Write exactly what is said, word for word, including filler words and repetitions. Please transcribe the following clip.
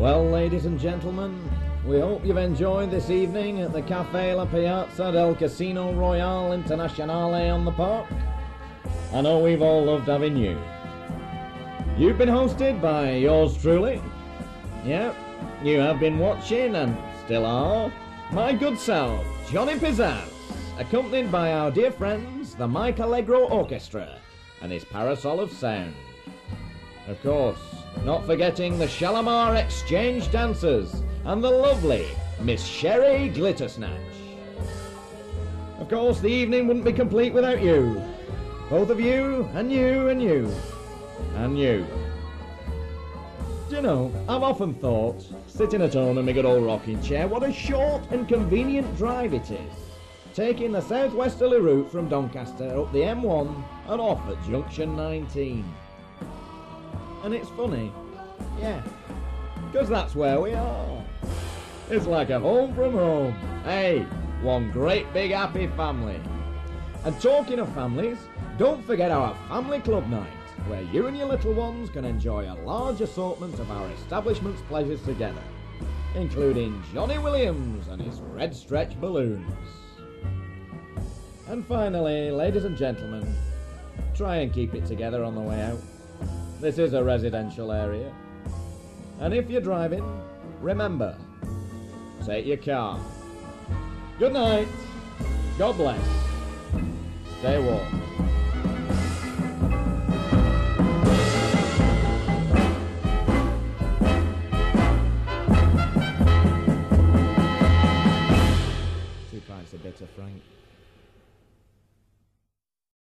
Well, ladies and gentlemen, we hope you've enjoyed this evening at the Cafe La Piazza del Casino Royale Internazionale on the Park. I know we've all loved having you. You've been hosted by yours truly. Yep, you have been watching, and still are, my good self, Johnny Pizzazz, accompanied by our dear friends, the Mike Allegro Orchestra, and his Parasol of Sound. Of course, not forgetting the Shalimar Exchange Dancers and the lovely Miss Sherry Glittersnatch. Of course, the evening wouldn't be complete without you. Both of you, and you, and you, and you. Do you know, I've often thought, sitting at home in my good old rocking chair, what a short and convenient drive it is, taking the southwesterly route from Doncaster up the M one and off at junction nineteen. And it's funny, yeah, because that's where we are. It's like a home from home. Hey, one great big happy family. And talking of families, don't forget our family club night, where you and your little ones can enjoy a large assortment of our establishment's pleasures together, including Johnny Williams and his red stretch balloons. And finally, ladies and gentlemen, try and keep it together on the way out. This is a residential area. And if you're driving, remember, take your car. Good night. God bless. Stay warm.